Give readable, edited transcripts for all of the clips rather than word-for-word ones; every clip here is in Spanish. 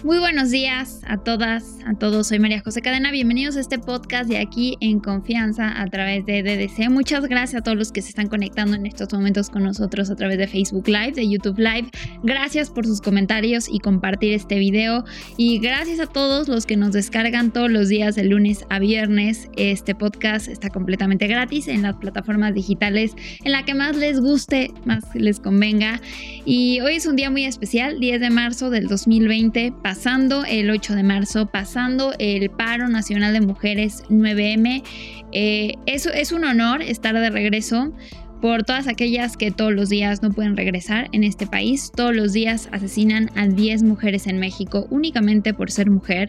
Muy buenos días a todas, a todos. Soy María José Cadena. Bienvenidos a este podcast de Aquí en Confianza a través de DDC. Muchas gracias a todos los que se están conectando en estos momentos con nosotros a través de Facebook Live, de YouTube Live. Gracias por sus comentarios y compartir este video. Y gracias a todos los que nos descargan todos los días de lunes a viernes. Este podcast está completamente gratis en las plataformas digitales en la que más les guste, más les convenga. Y hoy es un día muy especial, 10 de marzo del 2020, pasando el 8 de marzo, pasando el Paro Nacional de Mujeres 9M. Eso es un honor estar de regreso por todas aquellas que todos los días no pueden regresar en este país. Todos los días asesinan a 10 mujeres en México únicamente por ser mujer.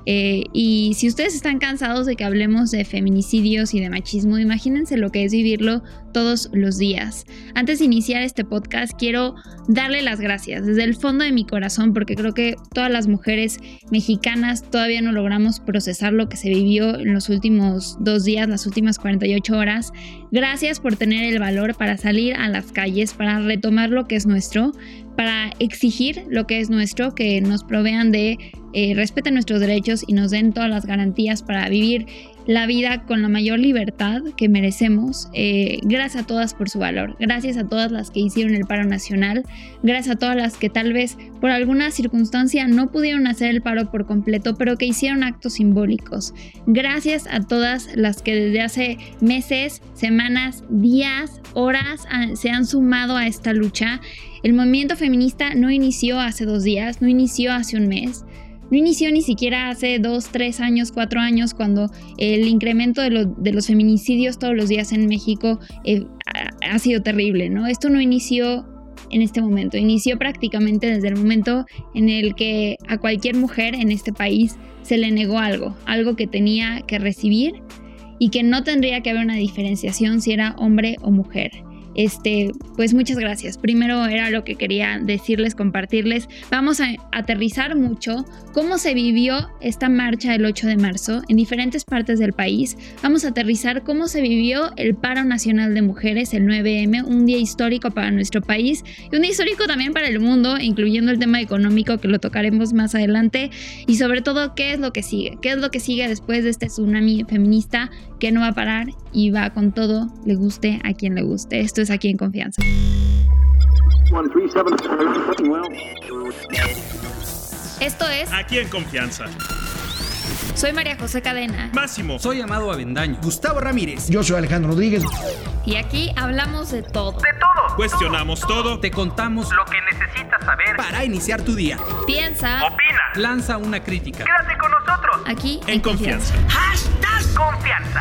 Y si ustedes están cansados de que hablemos de feminicidios y de machismo, imagínense lo que es vivirlo todos los días. Antes de iniciar este podcast, quiero darle las gracias desde el fondo de mi corazón, porque creo que todas las mujeres mexicanas todavía no logramos procesar lo que se vivió en los últimos 2 días, las últimas 48 horas. Gracias por tener el valor para salir a las calles, para retomar lo que es nuestro, para exigir lo que es nuestro, que nos provean de respeten nuestros derechos y nos den todas las garantías para vivir la vida con la mayor libertad que merecemos. Gracias a todas por su valor. Gracias a todas las que hicieron el paro nacional. Gracias a todas las que tal vez por alguna circunstancia no pudieron hacer el paro por completo, pero que hicieron actos simbólicos. Gracias a todas las que desde hace meses, semanas, días, horas se han sumado a esta lucha. El movimiento feminista no inició hace 2 días, no inició hace un mes. No inició ni siquiera hace 2, 3 años, 4 años, cuando el incremento de los feminicidios todos los días en México ha sido terrible, ¿no? Esto no inició en este momento, inició prácticamente desde el momento en el que a cualquier mujer en este país se le negó algo que tenía que recibir y que no tendría que haber una diferenciación si era hombre o mujer. Pues muchas gracias. Primero era lo que quería decirles, compartirles. Vamos a aterrizar mucho cómo se vivió esta marcha del 8 de marzo en diferentes partes del país. Vamos a aterrizar cómo se vivió el Paro Nacional de Mujeres, el 9M, un día histórico para nuestro país y un día histórico también para el mundo, incluyendo el tema económico que lo tocaremos más adelante, y sobre todo qué es lo que sigue después de este tsunami feminista que no va a parar y va con todo, le guste a quien le guste. Esto es Aquí en Confianza. Esto es Aquí en Confianza. Soy María José Cadena. Máximo. Soy Amado Avendaño. Gustavo Ramírez. Yo soy Alejandro Rodríguez. Y aquí hablamos de todo. De todo. Cuestionamos todo. Te contamos lo que necesitas saber para iniciar tu día. Piensa. Opina. Lanza una crítica. Quédate con nosotros. Aquí en Confianza. #Confianza.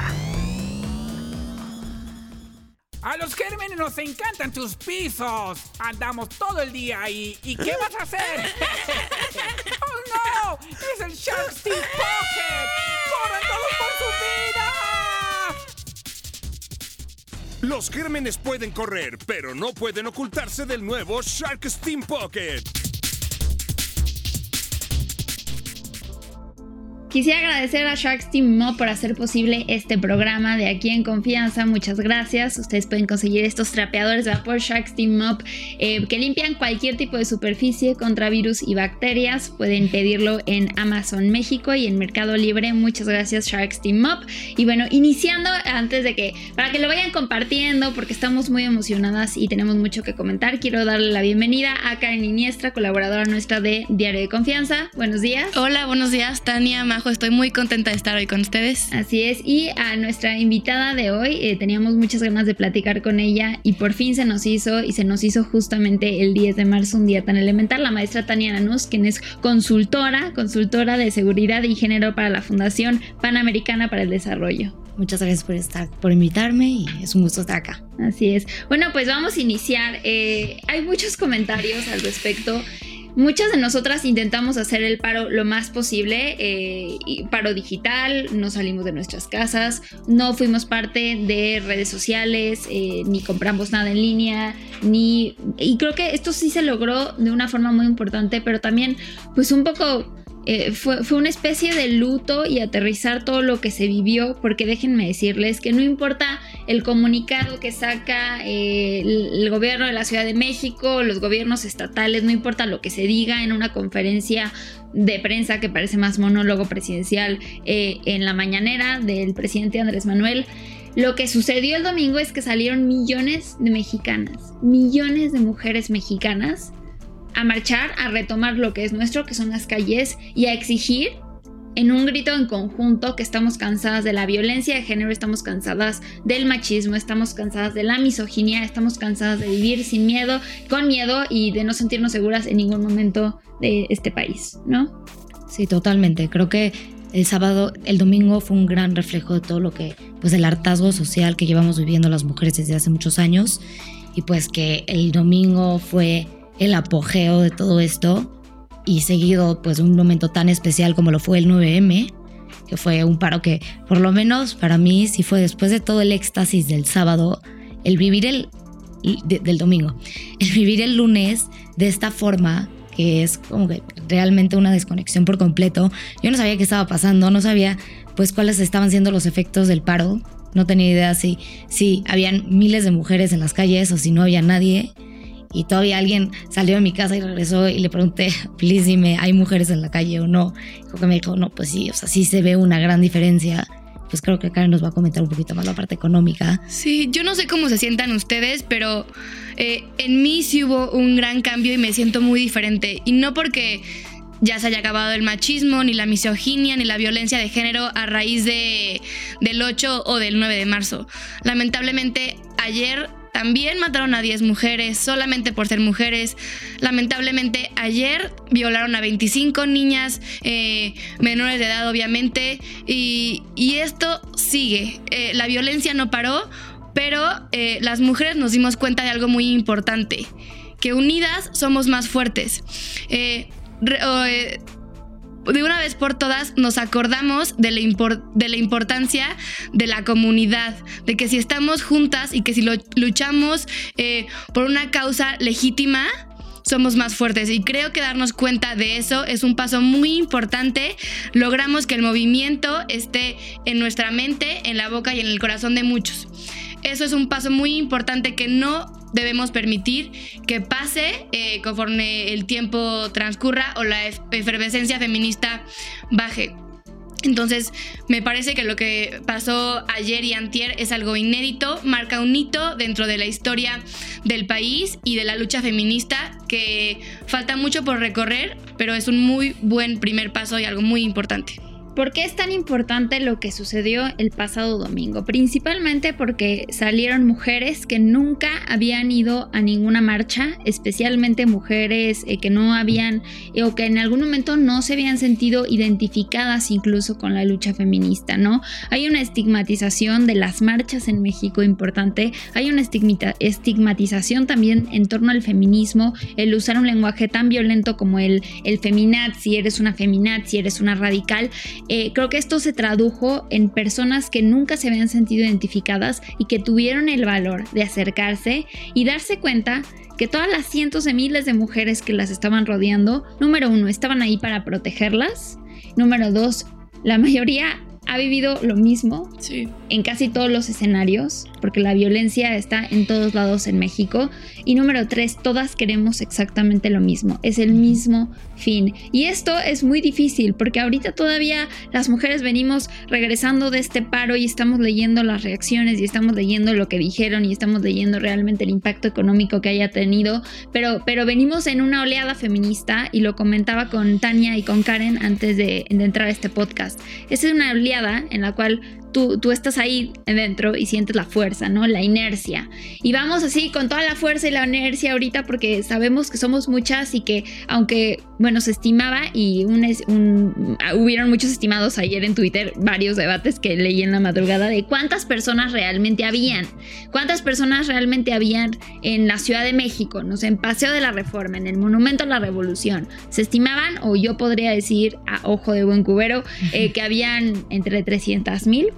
A los gérmenes nos encantan tus pisos. Andamos todo el día ahí. ¿Y qué vas a hacer? ¡Oh, no! ¡Es el Shark Steam Pocket! ¡Corran todos por su vida! Los gérmenes pueden correr, pero no pueden ocultarse del nuevo Shark Steam Pocket. Quisiera agradecer a Shark Steam Mop por hacer posible este programa de Aquí en Confianza. Muchas gracias. Ustedes pueden conseguir estos trapeadores de vapor Shark Steam Mop que limpian cualquier tipo de superficie contra virus y bacterias. Pueden pedirlo en Amazon México y en Mercado Libre. Muchas gracias, Shark Steam Mop. Y bueno, iniciando, para que lo vayan compartiendo, porque estamos muy emocionadas y tenemos mucho que comentar, quiero darle la bienvenida a Karen Iniestra, colaboradora nuestra de Diario de Confianza. Buenos días. Hola, buenos días, Tania, Majo. Estoy muy contenta de estar hoy con ustedes. Así es, y a nuestra invitada de hoy, teníamos muchas ganas de platicar con ella y por fin se nos hizo justamente el 10 de marzo, un día tan elemental. La maestra Tania Nanús, quien es consultora de seguridad y género para la Fundación Panamericana para el Desarrollo. Muchas gracias por invitarme y es un gusto estar acá. Así es. Bueno, pues vamos a iniciar. Hay muchos comentarios al respecto. Muchas de nosotras intentamos hacer el paro lo más posible, paro digital, no salimos de nuestras casas, no fuimos parte de redes sociales, ni compramos nada en línea, y creo que esto sí se logró de una forma muy importante, pero también pues un poco fue una especie de luto y aterrizar todo lo que se vivió, porque déjenme decirles que no importa el comunicado que saca el gobierno de la Ciudad de México, los gobiernos estatales, no importa lo que se diga en una conferencia de prensa que parece más monólogo presidencial en la mañanera del presidente Andrés Manuel. Lo que sucedió el domingo es que salieron millones de mexicanas, millones de mujeres mexicanas a marchar, a retomar lo que es nuestro, que son las calles, y a exigir en un grito en conjunto que estamos cansadas de la violencia de género, estamos cansadas del machismo, estamos cansadas de la misoginia, estamos cansadas de vivir sin miedo, con miedo y de no sentirnos seguras en ningún momento de este país, ¿no? Sí, totalmente. Creo que el domingo fue un gran reflejo de todo lo que, pues el hartazgo social que llevamos viviendo las mujeres desde hace muchos años, y pues que el domingo fue el apogeo de todo esto, y seguido pues un momento tan especial como lo fue el 9M, que fue un paro que por lo menos para mí sí fue, después de todo el éxtasis del sábado, el vivir del domingo, el vivir el lunes de esta forma, que es como que realmente una desconexión por completo. Yo no sabía qué estaba pasando, no sabía pues cuáles estaban siendo los efectos del paro, no tenía idea si habían miles de mujeres en las calles o si no había nadie. Y todavía alguien salió de mi casa y regresó y le pregunté, please dime, ¿hay mujeres en la calle o no? Me dijo, no, pues sí, o sea, sí se ve una gran diferencia. Pues creo que Karen nos va a comentar un poquito más la parte económica. Sí, yo no sé cómo se sientan ustedes, pero en mí sí hubo un gran cambio y me siento muy diferente. Y no porque ya se haya acabado el machismo, ni la misoginia, ni la violencia de género a raíz del 8 o del 9 de marzo. Lamentablemente, ayer también mataron a 10 mujeres solamente por ser mujeres. Lamentablemente ayer violaron a 25 niñas menores de edad, obviamente, y esto sigue. La violencia no paró, pero las mujeres nos dimos cuenta de algo muy importante, que unidas somos más fuertes. De una vez por todas nos acordamos de la importancia de la comunidad, de que si estamos juntas y que si luchamos por una causa legítima, somos más fuertes. Y creo que darnos cuenta de eso es un paso muy importante. Logramos que el movimiento esté en nuestra mente, en la boca y en el corazón de muchos. Eso es un paso muy importante que no debemos permitir que pase conforme el tiempo transcurra o la efervescencia feminista baje. Entonces, me parece que lo que pasó ayer y antier es algo inédito, marca un hito dentro de la historia del país y de la lucha feminista, que falta mucho por recorrer, pero es un muy buen primer paso y algo muy importante. ¿Por qué es tan importante lo que sucedió el pasado domingo? Principalmente porque salieron mujeres que nunca habían ido a ninguna marcha, especialmente mujeres que no habían o que en algún momento no se habían sentido identificadas incluso con la lucha feminista, ¿no? Hay una estigmatización de las marchas en México importante, hay una estigmatización también en torno al feminismo, el usar un lenguaje tan violento como el feminazi, eres una feminazi, eres una radical. Creo que esto se tradujo en personas que nunca se habían sentido identificadas y que tuvieron el valor de acercarse y darse cuenta que todas las cientos de miles de mujeres que las estaban rodeando, número 1, estaban ahí para protegerlas, número 2, la mayoría ha vivido lo mismo en casi todos los escenarios, porque la violencia está en todos lados en México. Y número 3, todas queremos exactamente lo mismo, es el mismo fin. Y esto es muy difícil, porque ahorita todavía las mujeres venimos regresando de este paro y estamos leyendo las reacciones y estamos leyendo lo que dijeron y estamos leyendo realmente el impacto económico que haya tenido, pero venimos en una oleada feminista, y lo comentaba con Tania y con Karen antes de entrar a este podcast. Es una oleada en la cual tú estás ahí dentro y sientes la fuerza, ¿no? La inercia. Y vamos así con toda la fuerza y la inercia ahorita, porque sabemos que somos muchas y que aunque, bueno, se estimaba y hubieron muchos estimados ayer en Twitter, varios debates que leí en la madrugada de cuántas personas realmente habían en la Ciudad de México, no sé, en Paseo de la Reforma, en el Monumento a la Revolución. Se estimaban, o yo podría decir a ojo de buen cubero, que habían entre 300,000,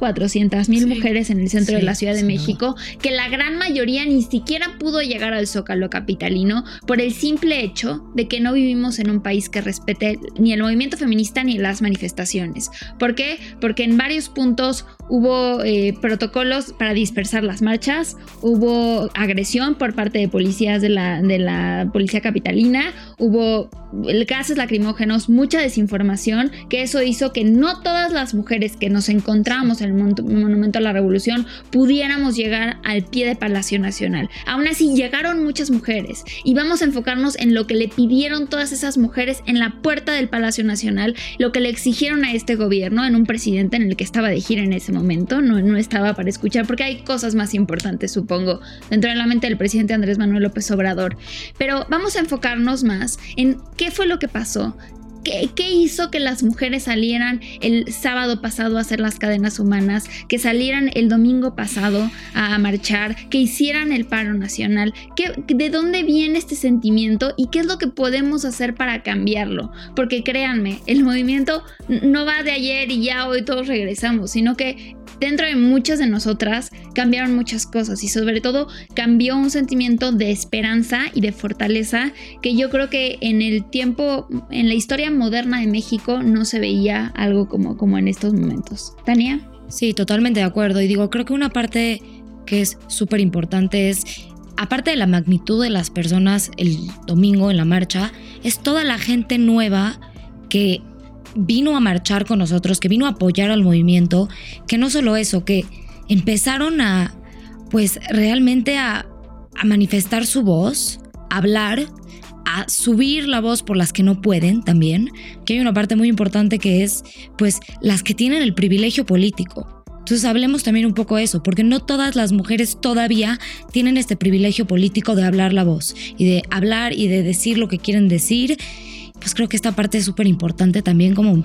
400,000 mujeres en el centro de la Ciudad de sí, México, que la gran mayoría ni siquiera pudo llegar al Zócalo capitalino por el simple hecho de que no vivimos en un país que respete ni el movimiento feminista ni las manifestaciones. ¿Por qué? Porque en varios puntos hubo protocolos para dispersar las marchas, hubo agresión por parte de policías de la policía capitalina, hubo gases lacrimógenos, mucha desinformación, que eso hizo que no todas las mujeres que nos encontramos en el Monumento a la Revolución pudiéramos llegar al pie de Palacio Nacional. Aún así llegaron muchas mujeres y vamos a enfocarnos en lo que le pidieron todas esas mujeres en la puerta del Palacio Nacional, lo que le exigieron a este gobierno, en un presidente en el que estaba de gira en ese momento, no estaba para escuchar, porque hay cosas más importantes, supongo, dentro de la mente del presidente Andrés Manuel López Obrador. Pero vamos a enfocarnos más en qué fue lo que pasó. ¿Qué hizo que las mujeres salieran el sábado pasado a hacer las cadenas humanas, que salieran el domingo pasado a marchar, que hicieran el paro nacional? ¿De dónde viene este sentimiento y qué es lo que podemos hacer para cambiarlo? Porque créanme, el movimiento no va de ayer y ya hoy todos regresamos, sino que dentro de muchas de nosotras cambiaron muchas cosas y sobre todo cambió un sentimiento de esperanza y de fortaleza que yo creo que en el tiempo, en la historia moderna de México no se veía algo como en estos momentos. ¿Tania? Sí, totalmente de acuerdo. Y digo, creo que una parte que es súper importante es, aparte de la magnitud de las personas el domingo en la marcha, es toda la gente nueva que vino a marchar con nosotros, que vino a apoyar al movimiento, que no solo eso, que empezaron a, pues realmente a manifestar su voz, a hablar, a subir la voz por las que no pueden también, que hay una parte muy importante que es, pues, las que tienen el privilegio político. Entonces hablemos también un poco de eso, porque no todas las mujeres todavía tienen este privilegio político de hablar la voz y de hablar y de decir lo que quieren decir. Pues creo que esta parte es súper importante también como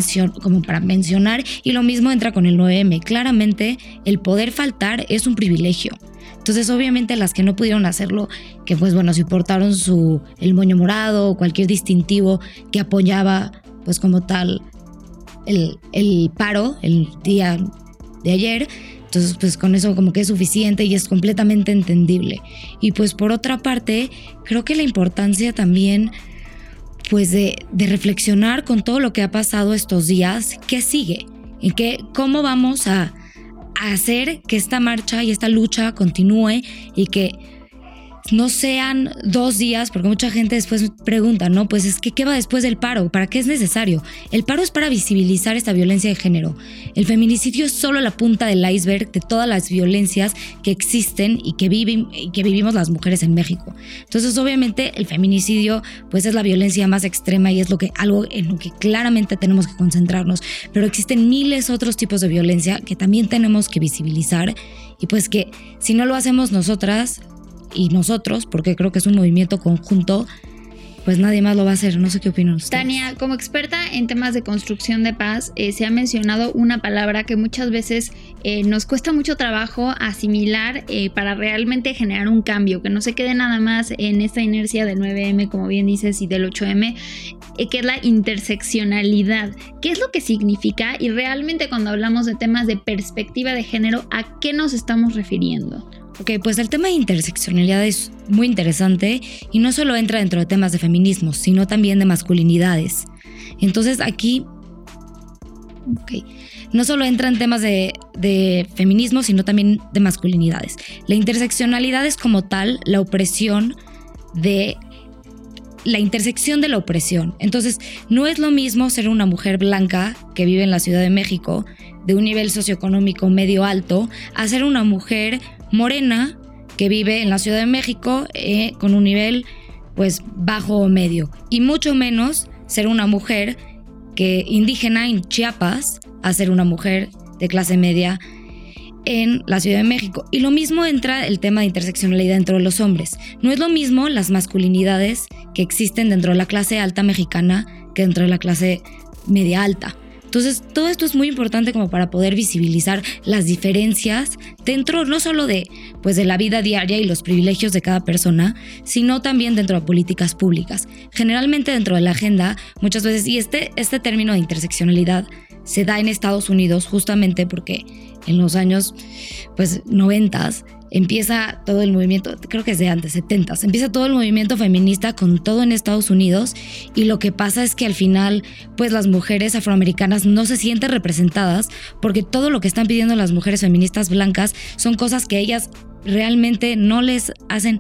para mencionar, y lo mismo entra con el 9M. Claramente el poder faltar es un privilegio. Entonces obviamente las que no pudieron hacerlo, que pues bueno, si portaron el moño morado o cualquier distintivo que apoyaba pues como tal el paro el día de ayer, entonces pues con eso como que es suficiente y es completamente entendible. Y pues por otra parte creo que la importancia también pues de reflexionar con todo lo que ha pasado estos días, ¿qué sigue? ¿Y cómo vamos a hacer que esta marcha y esta lucha continúe y que no sean 2 días? Porque mucha gente después pregunta, ¿no? Pues es que ¿qué va después del paro? ¿Para qué es necesario? El paro es para visibilizar esta violencia de género. El feminicidio es solo la punta del iceberg de todas las violencias que existen y que vivimos las mujeres en México. Entonces, obviamente, el feminicidio pues es la violencia más extrema y es algo en lo que claramente tenemos que concentrarnos. Pero existen miles otros tipos de violencia que también tenemos que visibilizar, y pues que si no lo hacemos nosotras y nosotros, porque creo que es un movimiento conjunto, pues nadie más lo va a hacer. No sé qué opinan ustedes. Tania, como experta en temas de construcción de paz, se ha mencionado una palabra que muchas veces nos cuesta mucho trabajo asimilar para realmente generar un cambio, que no se quede nada más en esta inercia del 9M, como bien dices, y del 8M, que es la interseccionalidad. ¿Qué es lo que significa? Y realmente cuando hablamos de temas de perspectiva de género, ¿a qué nos estamos refiriendo? Ok, pues el tema de interseccionalidad es muy interesante y no solo entra dentro de temas de feminismo, sino también de masculinidades. Entonces aquí, no solo entra en temas de feminismo, sino también de masculinidades. La interseccionalidad es como tal la intersección de la opresión. Entonces, no es lo mismo ser una mujer blanca que vive en la Ciudad de México, de un nivel socioeconómico medio alto, a ser una mujer morena que vive en la Ciudad de México con un nivel pues bajo o medio, y mucho menos ser una mujer indígena en Chiapas a ser una mujer de clase media en la Ciudad de México. Y lo mismo entra el tema de interseccionalidad dentro de los hombres. No es lo mismo las masculinidades que existen dentro de la clase alta mexicana que dentro de la clase media alta. Entonces, todo esto es muy importante como para poder visibilizar las diferencias dentro no solo de la vida diaria y los privilegios de cada persona, sino también dentro de políticas públicas. Generalmente dentro de la agenda, muchas veces, y este término de interseccionalidad se da en Estados Unidos justamente porque en los años 90s empieza todo el movimiento, creo que es de antes, 70s, empieza todo el movimiento feminista con todo en Estados Unidos, y lo que pasa es que al final pues las mujeres afroamericanas no se sienten representadas porque todo lo que están pidiendo las mujeres feministas blancas son cosas que ellas realmente no les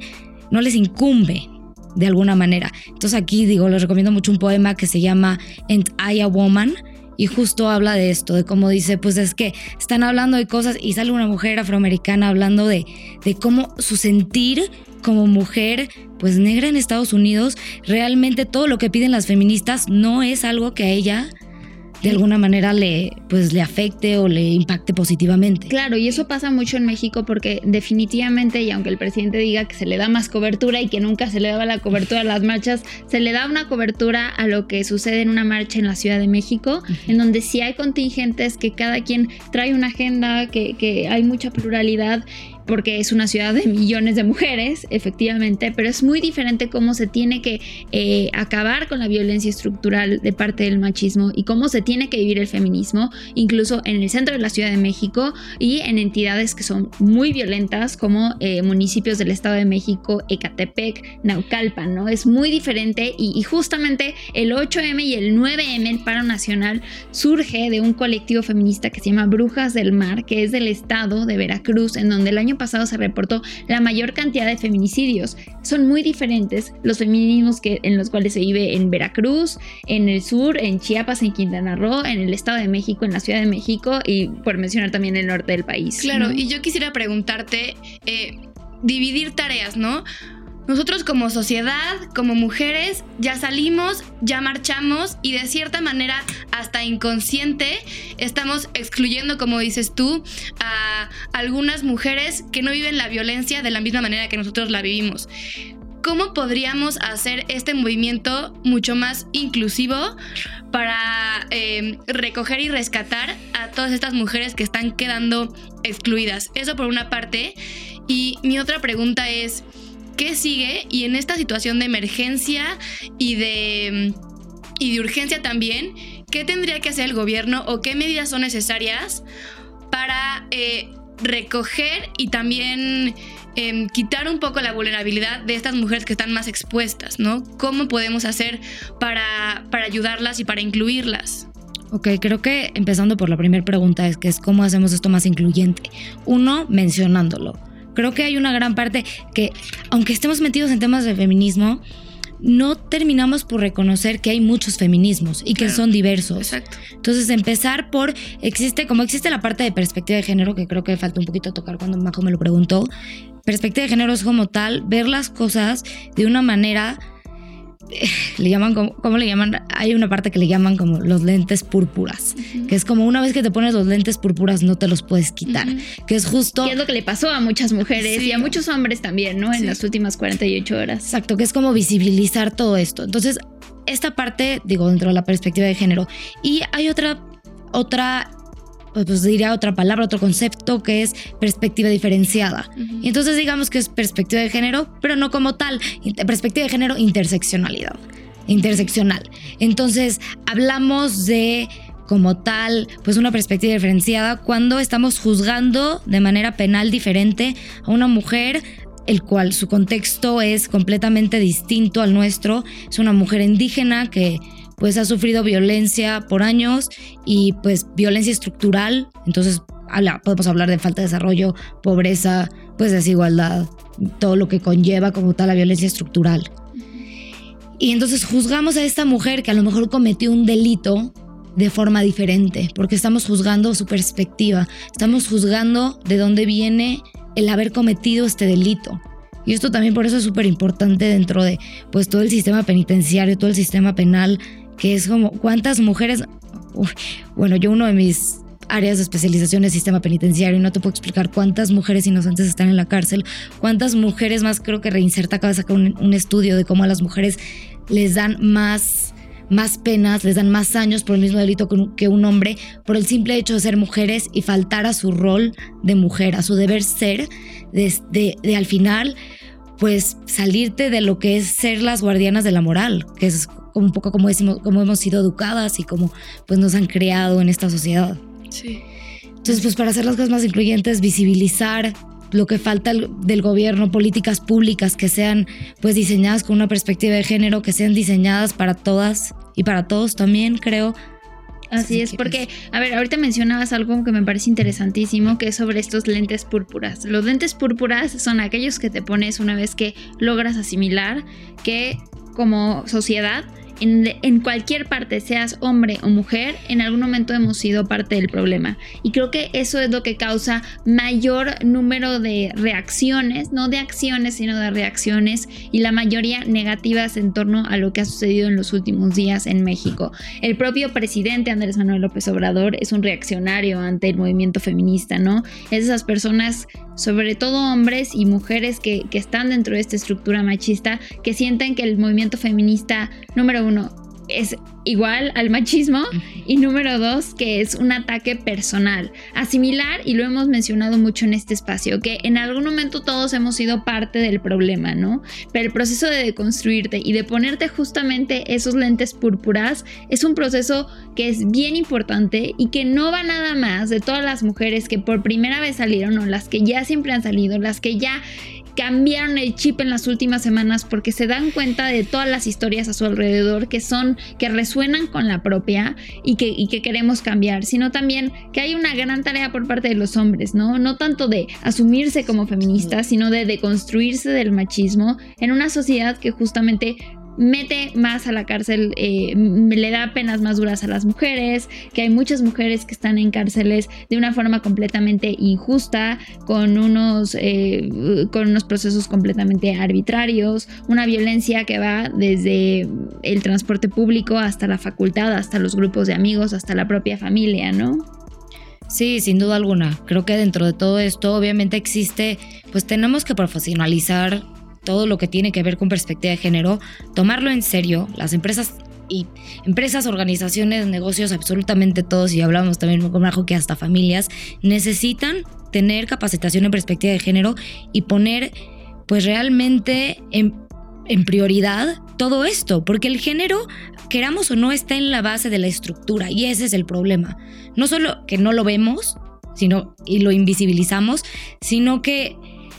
incumbe de alguna manera. Entonces aquí les recomiendo mucho un poema que se llama Ain't I a Woman, y justo habla de esto, de cómo dice, pues es que están hablando de cosas y sale una mujer afroamericana hablando de cómo su sentir como mujer pues negra en Estados Unidos, realmente todo lo que piden las feministas no es algo que a ella de alguna manera le afecte o le impacte positivamente. Claro, y eso pasa mucho en México porque definitivamente, y aunque el presidente diga que se le da más cobertura y que nunca se le daba la cobertura a las marchas, se le da una cobertura a lo que sucede en una marcha en la Ciudad de México, en donde sí hay contingentes, que cada quien trae una agenda, que hay mucha pluralidad, porque es una ciudad de millones de mujeres, efectivamente, pero es muy diferente cómo se tiene que acabar con la violencia estructural de parte del machismo y cómo se tiene que vivir el feminismo, incluso en el centro de la Ciudad de México y en entidades que son muy violentas como municipios del Estado de México, Ecatepec, Naucalpan, ¿no? Es muy diferente y justamente el 8M y el 9M, el paro nacional, surge de un colectivo feminista que se llama Brujas del Mar, que es del estado de Veracruz, en donde el año pasado se reportó la mayor cantidad de feminicidios. Son muy diferentes los feminismos en los cuales se vive en Veracruz, en el sur, en Chiapas, en Quintana Roo, en el Estado de México, en la Ciudad de México y por mencionar también el norte del país. Claro, ¿no? Y yo quisiera preguntarte, dividir tareas, ¿no? Nosotros como sociedad, como mujeres, ya salimos, ya marchamos y de cierta manera hasta inconsciente estamos excluyendo, como dices tú, a algunas mujeres que no viven la violencia de la misma manera que nosotros la vivimos. ¿Cómo podríamos hacer este movimiento mucho más inclusivo para recoger y rescatar a todas estas mujeres que están quedando excluidas? Eso por una parte. Y mi otra pregunta es, ¿qué sigue? Y en esta situación de emergencia y de urgencia también, ¿qué tendría que hacer el gobierno o qué medidas son necesarias para recoger y también quitar un poco la vulnerabilidad de estas mujeres que están más expuestas, ¿no? ¿Cómo podemos hacer para ayudarlas y para incluirlas? Ok, creo que empezando por la primera pregunta es cómo hacemos esto más incluyente. Uno, mencionándolo. Creo que hay una gran parte que, aunque estemos metidos en temas de feminismo, no terminamos por reconocer que hay muchos feminismos y que son diversos. Exacto. Entonces, empezar por, existe la parte de perspectiva de género, que creo que falta un poquito tocar cuando Majo me lo preguntó. Perspectiva de género es como tal, ver las cosas de una manera, le llaman, ¿cómo le llaman? Hay una parte que le llaman como los lentes púrpuras, que es como una vez que te pones los lentes púrpuras no te los puedes quitar, que es justo... Que es lo que le pasó a muchas mujeres y a muchos hombres también, ¿no? En las últimas 48 horas. Exacto, que es como visibilizar todo esto. Entonces, esta parte, dentro de la perspectiva de género. Y hay otra pues diría otra palabra, otro concepto que es perspectiva diferenciada. Y entonces digamos que es perspectiva de género, pero no como tal. Perspectiva de género, interseccional. Entonces hablamos de como tal, pues una perspectiva diferenciada cuando estamos juzgando de manera penal diferente a una mujer, el cual su contexto es completamente distinto al nuestro. Es una mujer indígena que pues ha sufrido violencia por años y pues violencia estructural. Entonces podemos hablar de falta de desarrollo, pobreza, pues desigualdad, todo lo que conlleva como tal la violencia estructural. Y entonces juzgamos a esta mujer que a lo mejor cometió un delito de forma diferente, porque estamos juzgando su perspectiva, estamos juzgando de dónde viene el haber cometido este delito. Y esto también por eso es súper importante dentro de pues todo el sistema penitenciario, todo el sistema penal, que es como cuántas mujeres... Bueno, yo uno de mis áreas de especialización es sistema penitenciario y no te puedo explicar cuántas mujeres inocentes están en la cárcel, cuántas mujeres más. Creo que Reinserta acaba de sacar un estudio de cómo a las mujeres les dan más penas, les dan más años por el mismo delito que un hombre, por el simple hecho de ser mujeres y faltar a su rol de mujer, a su deber ser, de al final pues salirte de lo que es ser las guardianas de la moral, que es como un poco como hemos sido educadas y como pues nos han creado en esta sociedad. Sí. Entonces, pues para hacer las cosas más incluyentes, visibilizar lo que falta del gobierno, políticas públicas que sean pues diseñadas con una perspectiva de género, que sean diseñadas para todas y para todos también, creo. Así es, porque, a ver, ahorita mencionabas algo que me parece interesantísimo, que es sobre estos lentes púrpuras. Los lentes púrpuras son aquellos que te pones una vez que logras asimilar que como sociedad, en cualquier parte, seas hombre o mujer, en algún momento hemos sido parte del problema. Y creo que eso es lo que causa mayor número de reacciones, no de acciones, sino de reacciones, y la mayoría negativas en torno a lo que ha sucedido en los últimos días en México. El propio presidente Andrés Manuel López Obrador es un reaccionario ante el movimiento feminista, ¿no? Es esas personas, sobre todo hombres y mujeres que están dentro de esta estructura machista, que sienten que el movimiento feminista, número uno, es igual al machismo, y número dos, que es un ataque personal. Asimilar, y lo hemos mencionado mucho en este espacio, que en algún momento todos hemos sido parte del problema, ¿no? Pero el proceso de deconstruirte y de ponerte justamente esos lentes púrpuras es un proceso que es bien importante y que no va nada más de todas las mujeres que por primera vez salieron, o las que ya siempre han salido, las que ya cambiaron el chip en las últimas semanas porque se dan cuenta de todas las historias a su alrededor que resuenan con la propia y que queremos cambiar, sino también que hay una gran tarea por parte de los hombres, ¿no? No tanto de asumirse como feministas, sino de deconstruirse del machismo en una sociedad que justamente mete más a la cárcel, le da penas más duras a las mujeres, que hay muchas mujeres que están en cárceles de una forma completamente injusta, con unos procesos completamente arbitrarios, una violencia que va desde el transporte público hasta la facultad, hasta los grupos de amigos, hasta la propia familia, ¿no? Sí, sin duda alguna. Creo que dentro de todo esto obviamente existe, pues tenemos que profesionalizar todo lo que tiene que ver con perspectiva de género, tomarlo en serio. Las empresas, organizaciones, negocios, absolutamente todos, y hablamos también con Majo que hasta familias, necesitan tener capacitación en perspectiva de género y poner pues realmente en prioridad todo esto, porque el género, queramos o no, está en la base de la estructura, y ese es el problema. No solo que no lo vemos y lo invisibilizamos, sino que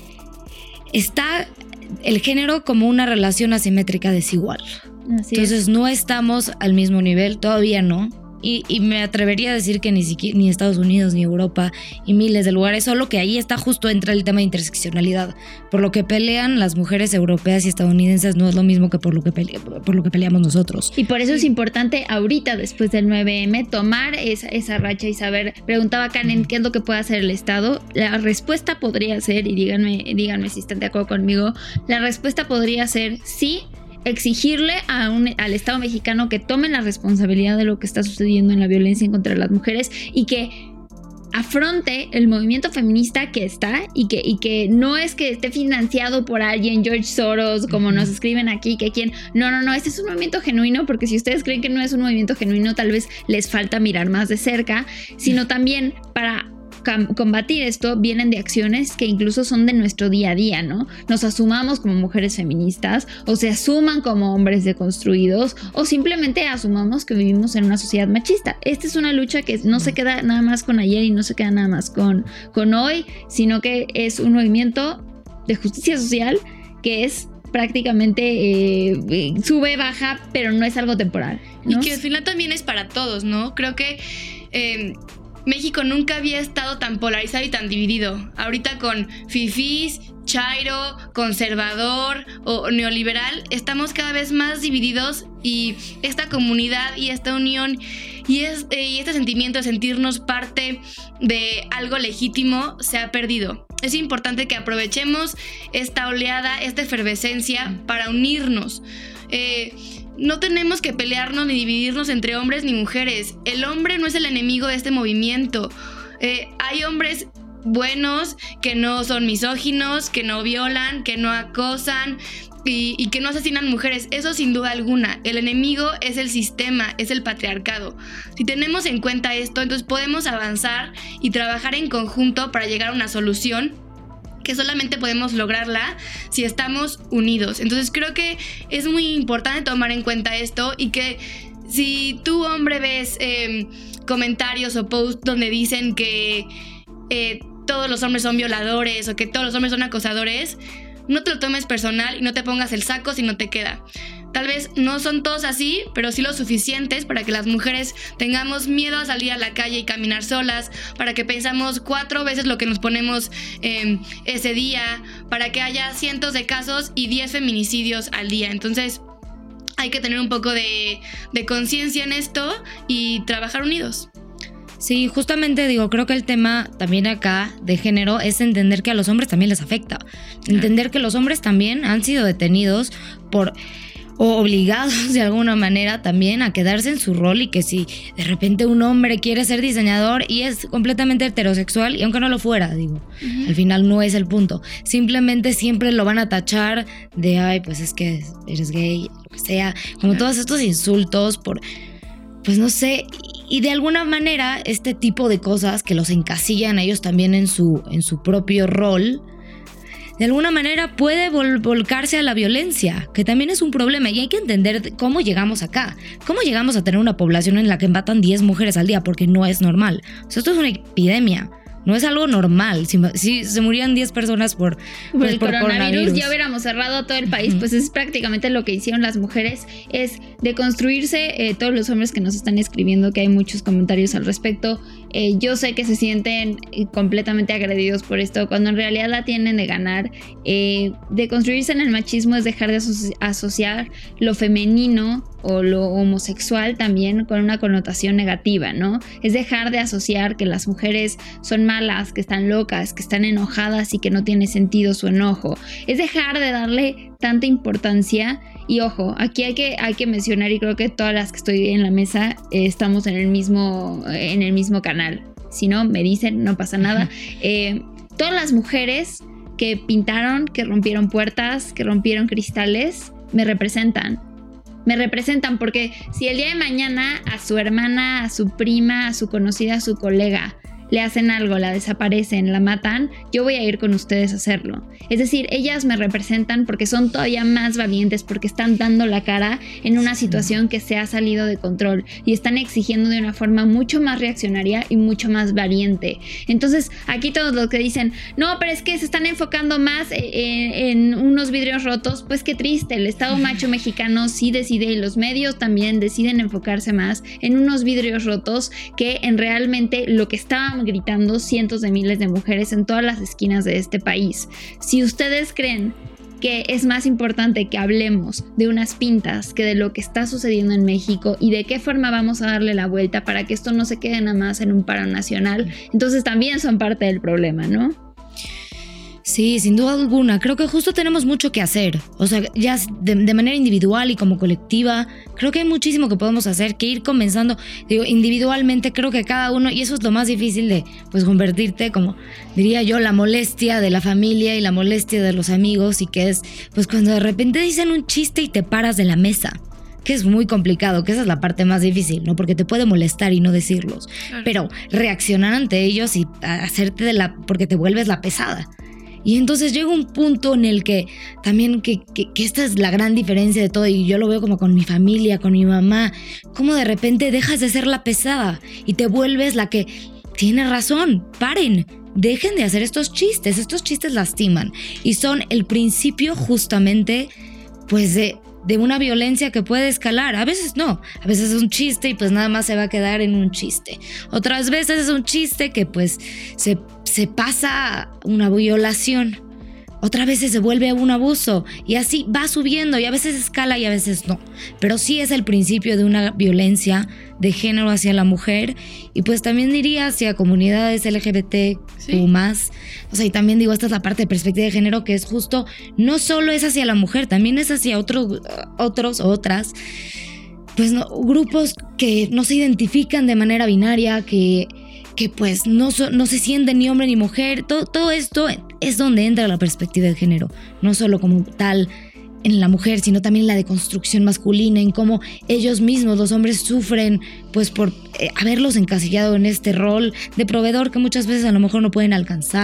está el género como una relación asimétrica desigual. Entonces no estamos al mismo nivel, todavía no. Y me atrevería a decir que ni Estados Unidos, ni Europa, y miles de lugares, solo que ahí entra el tema de interseccionalidad. Por lo que pelean las mujeres europeas y estadounidenses no es lo mismo que por lo que peleamos nosotros. Y por eso es importante ahorita, después del 9M, tomar esa racha y saber. Preguntaba Karen, ¿qué es lo que puede hacer el Estado? La respuesta podría ser, y díganme si están de acuerdo conmigo, la respuesta podría ser sí, exigirle al Estado mexicano que tome la responsabilidad de lo que está sucediendo en la violencia en contra de las mujeres y que afronte el movimiento feminista que está y que no es que esté financiado por alguien, George Soros, como nos escriben aquí, que quien... No, este es un movimiento genuino, porque si ustedes creen que no es un movimiento genuino, tal vez les falta mirar más de cerca, sino también para combatir esto vienen de acciones que incluso son de nuestro día a día, ¿no? Nos asumamos como mujeres feministas, o se asuman como hombres deconstruidos, o simplemente asumamos que vivimos en una sociedad machista. Esta es una lucha que no se queda nada más con ayer y no se queda nada más con hoy, sino que es un movimiento de justicia social que es prácticamente sube, baja, pero no es algo temporal, ¿no? Y que al final también es para todos, ¿no? Creo que México nunca había estado tan polarizado y tan dividido. Ahorita con fifís, chairo, conservador o neoliberal, estamos cada vez más divididos, y esta comunidad y esta unión y este sentimiento de sentirnos parte de algo legítimo se ha perdido. Es importante que aprovechemos esta oleada, esta efervescencia para unirnos. No tenemos que pelearnos ni dividirnos entre hombres ni mujeres. El hombre no es el enemigo de este movimiento. Hay hombres buenos que no son misóginos, que no violan, que no acosan y que no asesinan mujeres. Eso sin duda alguna. El enemigo es el sistema, es el patriarcado. Si tenemos en cuenta esto, entonces podemos avanzar y trabajar en conjunto para llegar a una solución que solamente podemos lograrla si estamos unidos. Entonces creo que es muy importante tomar en cuenta esto, y que si tú, hombre, ves comentarios o posts donde dicen que todos los hombres son violadores o que todos los hombres son acosadores, no te lo tomes personal y no te pongas el saco si no te queda. Tal vez no son todos así, pero sí lo suficientes para que las mujeres tengamos miedo a salir a la calle y caminar solas, para que pensamos 4 veces lo que nos ponemos ese día, para que haya cientos de casos y 10 feminicidios al día. Entonces hay que tener un poco de conciencia en esto y trabajar unidos. Sí, justamente digo, creo que el tema también acá de género es entender que a los hombres también les afecta. Entender que los hombres también han sido detenidos o obligados de alguna manera también a quedarse en su rol, y que si de repente un hombre quiere ser diseñador y es completamente heterosexual, y aunque no lo fuera, digo, al final no es el punto, simplemente siempre lo van a tachar de, ay, pues es que eres gay, lo que sea, como todos estos insultos por, pues no sé, y de alguna manera este tipo de cosas que los encasillan a ellos también en su propio rol, de alguna manera puede volcarse a la violencia, que también es un problema, y hay que entender cómo llegamos acá, cómo llegamos a tener una población en la que matan 10 mujeres al día, porque no es normal. O sea, esto es una epidemia, no es algo normal. Si se morían 10 personas por el coronavirus, ya hubiéramos cerrado todo el país. Pues es prácticamente lo que hicieron las mujeres, es deconstruirse. Todos los hombres que nos están escribiendo, que hay muchos comentarios al respecto, yo sé que se sienten completamente agredidos por esto, cuando en realidad la tienen de ganar. Deconstruirse en el machismo es dejar de asociar lo femenino o lo homosexual también con una connotación negativa, ¿no? Es dejar de asociar que las mujeres son malas, que están locas, que están enojadas y que no tiene sentido su enojo. Es dejar de darle tanta importancia. Y ojo, aquí hay que mencionar, y creo que todas las que estoy en la mesa estamos en el mismo canal. Si no, me dicen, no pasa nada. Todas las mujeres que pintaron, que rompieron puertas, que rompieron cristales, me representan, porque si el día de mañana a su hermana, a su prima, a su conocida, a su colega le hacen algo, la desaparecen, la matan, yo voy a ir con ustedes a hacerlo. Es decir, ellas me representan porque son todavía más valientes, porque están dando la cara en una situación que se ha salido de control y están exigiendo de una forma mucho más reaccionaria y mucho más valiente. Entonces, aquí todos los que dicen, no, pero es que se están enfocando más en unos vidrios rotos, pues qué triste. El Estado macho mexicano sí decide, y los medios también deciden enfocarse más en unos vidrios rotos que en realmente lo que estaban gritando cientos de miles de mujeres en todas las esquinas de este país. Si ustedes creen que es más importante que hablemos de unas pintas que de lo que está sucediendo en México y de qué forma vamos a darle la vuelta para que esto no se quede nada más en un paro nacional, entonces también son parte del problema, ¿no? Sí, sin duda alguna. Creo que justo tenemos mucho que hacer. O sea, ya de manera individual y como colectiva, creo que hay muchísimo que podemos hacer, que ir comenzando. Digo, individualmente creo que cada uno, y eso es lo más difícil de, pues, convertirte, como diría yo, la molestia de la familia y la molestia de los amigos, y que es, pues, cuando de repente dicen un chiste y te paras de la mesa. Que es muy complicado, que esa es la parte más difícil, ¿no? Porque te puede molestar y no decirlos. Claro. Pero reaccionar ante ellos y hacerte porque te vuelves la pesada. Y entonces llega un punto en el que también que esta es la gran diferencia de todo, y yo lo veo como con mi familia, con mi mamá, cómo de repente dejas de ser la pesada y te vuelves la que tiene razón. Paren, dejen de hacer estos chistes lastiman y son el principio justamente pues de una violencia que puede escalar. A veces no, a veces es un chiste y pues nada más se va a quedar en un chiste. Otras veces es un chiste que pues se pasa una violación. Otras veces se vuelve un abuso y así va subiendo, y a veces escala y a veces no. Pero sí es el principio de una violencia de género hacia la mujer, y pues también diría hacia comunidades LGBT más. O sea, y también digo, esta es la parte de perspectiva de género, que es justo, no solo es hacia la mujer, también es hacia otras, pues no, grupos que no se identifican de manera binaria, que pues no se sienten ni hombre ni mujer. Todo esto es donde entra la perspectiva de género, no solo como tal en la mujer, sino también en la deconstrucción masculina, en cómo ellos mismos, los hombres, sufren pues por haberlos encasillado en este rol de proveedor que muchas veces a lo mejor no pueden alcanzar,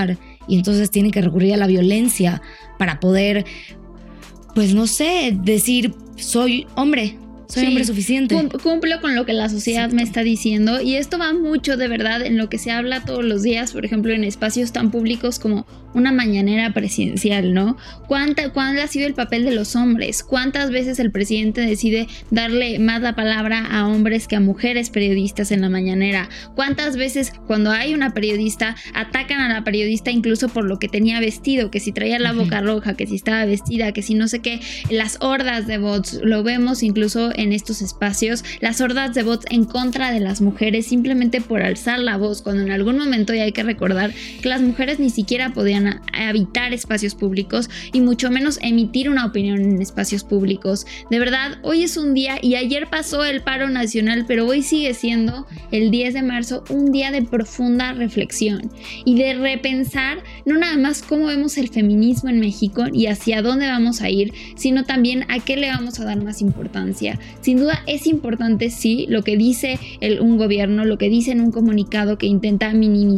y entonces tienen que recurrir a la violencia para poder, pues no sé, decir soy hombre suficiente. Cumplo con lo que la sociedad me está diciendo, y esto va mucho de verdad en lo que se habla todos los días, por ejemplo en espacios tan públicos como una mañanera presidencial, ¿no? ¿Cuál ha sido el papel de los hombres? ¿Cuántas veces el presidente decide darle más la palabra a hombres que a mujeres periodistas en la mañanera? ¿Cuántas veces cuando hay una periodista atacan a la periodista incluso por lo que tenía vestido, que si traía la boca roja, que si estaba vestida, que si no sé qué? Las hordas de bots, lo vemos incluso en estos espacios, las hordas de bots en contra de las mujeres simplemente por alzar la voz, cuando en algún momento, y hay que recordar que las mujeres ni siquiera podían habitar espacios públicos y mucho menos emitir una opinión en espacios públicos. De verdad, hoy es un día, y ayer pasó el paro nacional, pero hoy sigue siendo el 10 de marzo un día de profunda reflexión y de repensar no nada más cómo vemos el feminismo en México y hacia dónde vamos a ir, sino también a qué le vamos a dar más importancia. Sin duda es importante, sí, lo que dice un gobierno, lo que dice en un comunicado que intenta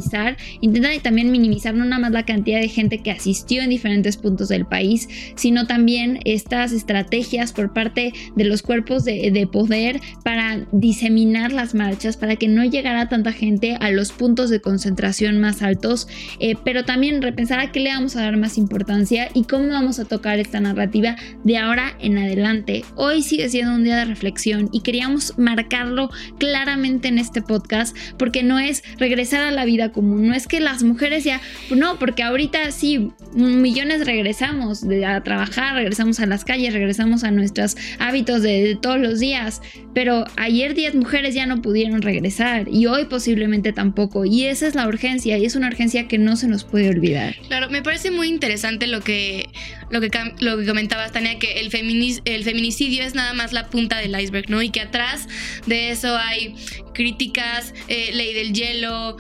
también minimizar no nada más la cantidad de gente que asistió en diferentes puntos del país, sino también estas estrategias por parte de los cuerpos de poder para diseminar las marchas, para que no llegara tanta gente a los puntos de concentración más altos, pero también repensar a qué le vamos a dar más importancia y cómo vamos a tocar esta narrativa de ahora en adelante. Hoy sigue siendo un día de reflexión y queríamos marcarlo claramente en este podcast, porque no es regresar a la vida común, no es que las mujeres ya, no, porque ahorita sí, millones regresamos a trabajar, regresamos a las calles, regresamos a nuestros hábitos de todos los días, pero ayer 10 mujeres ya no pudieron regresar y hoy posiblemente tampoco, y esa es la urgencia, y es una urgencia que no se nos puede olvidar. Claro, me parece muy interesante lo que comentabas, Tania, que el feminicidio es nada más la punta del iceberg, ¿no? Y que atrás de eso hay críticas, ley del hielo,